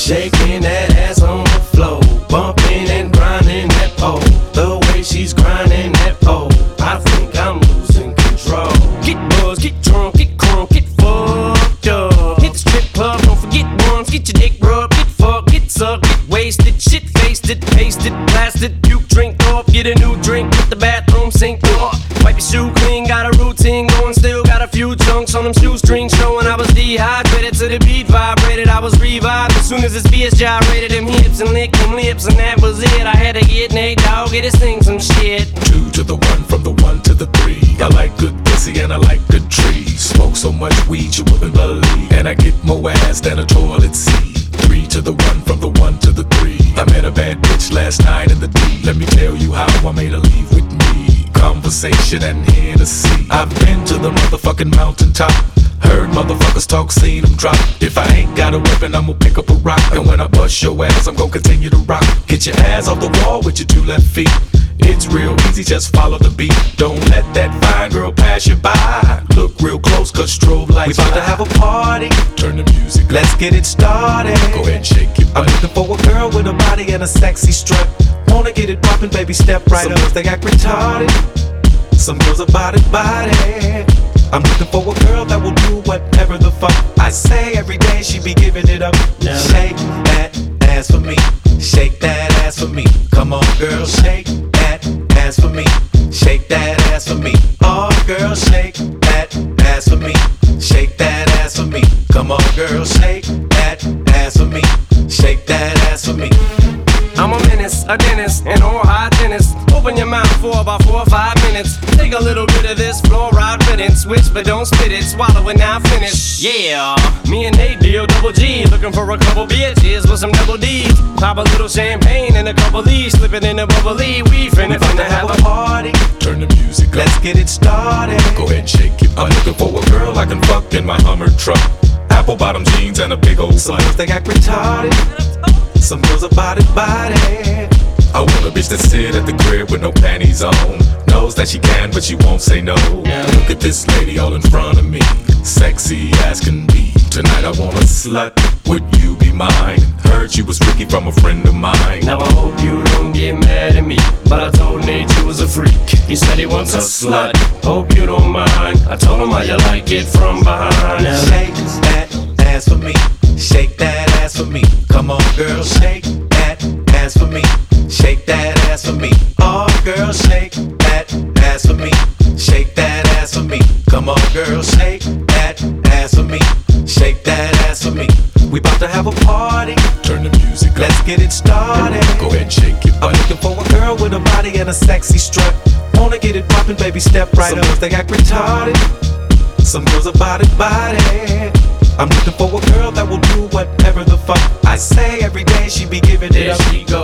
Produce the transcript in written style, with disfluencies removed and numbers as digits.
shaking that ass on the floor, bumping and grinding that pole. The way she's grinding that pole, I think I'm losing control. Get buzzed, get drunk, get crunk, get fucked up. Hit the strip club, don't forget once, get your dick rubbed, get fucked, get sucked, get wasted, shit faced it, pasted, blasted, puke, drink off, get a new drink, hit the bathroom sink off. Wipe your shoe clean, got a routine going, still got a few chunks on them shoestrings showing I was dehydrated to the beat vibrated. I was revived as soon as this BS gyrated them hips and licked them lips, and that was it. I had to get Nate Dogg, get his thing some shit. 2 to the 1, from the 1 to the 3. I like good pussy and I like good trees. Smoke so much weed you wouldn't believe, and I get more ass than a toilet seat. 3 to the 1, from the 1 to the 3. I met a bad bitch last night in the D. Let me tell you how I made her leave with me. Conversation and Hennessy. I've been to the motherfucking mountaintop, heard motherfuckers talk, seen them drop. If I ain't got a weapon, I'ma pick up a rock, and when I bust your ass, I'm gon' continue to rock. Get your ass off the wall with your 2 left feet. It's real easy, just follow the beat. Don't let that fine girl pass you by. Look real close, cause strobe lights. We bout to have a party, turn the music up. Let's get it started. Go ahead and shake it. I'm looking for a girl with a body and a sexy strut. Wanna get it poppin', baby, step right up. Some girls, they act retarded, some girls are body. I'm looking for a girl that will do whatever the fuck I say. Every day she be giving it up. Now shake that ass for me, shake that ass for me. Come on, girl, shake that ass for me, shake that ass for me. Oh, girl, shake that ass for me, shake that ass for me. Come on, girl, shake that ass for me, shake that ass for me. I'm a menace, a dentist, an oral hygienist. Open your mouth for about 4 or 5 minutes. Take a little bit of this fluoride riddance. Switch but don't spit it, swallow it now finish. Yeah, me and Nate deal double G. Looking for a couple bitches with some double D's. Pop a little champagne and a couple D's. Slip it in a bubbly. We finna have a party, turn the music up. Let's get it started. Go ahead and shake it. I'm looking for a girl I can fuck in my Hummer truck. Apple bottom jeans and a big old Some slut. girls, they act retarded, some girls are body. I want a bitch that sit at the crib with no panties on. Knows that she can, but she won't say no. Look at this lady all in front of me, sexy as can be. Tonight I want a slut, would you be mine? Heard she was freaky from a friend of mine. Now I hope you don't get mad at me, but I told Nate you was a freak. He said he wants a slut, hope you don't mind. I told him how you like it from behind. Now shake that ass for me, shake that ass for me. Come on, girl, shake that ass for me, shake that ass for me. Oh, girl, shake that ass for me, shake that ass for me. Come on, girl, shake that ass for me, shake that ass for me. We bout to have a party, turn the music up. Let's get it started. Go ahead and shake it. I'm looking for a girl with a body and a sexy strut. Wanna get it poppin', baby, step right up. Some girls, they act retarded, some girls are body. I'm looking for a girl that will do whatever the fuck I say. Every day she be giving it up. There she go,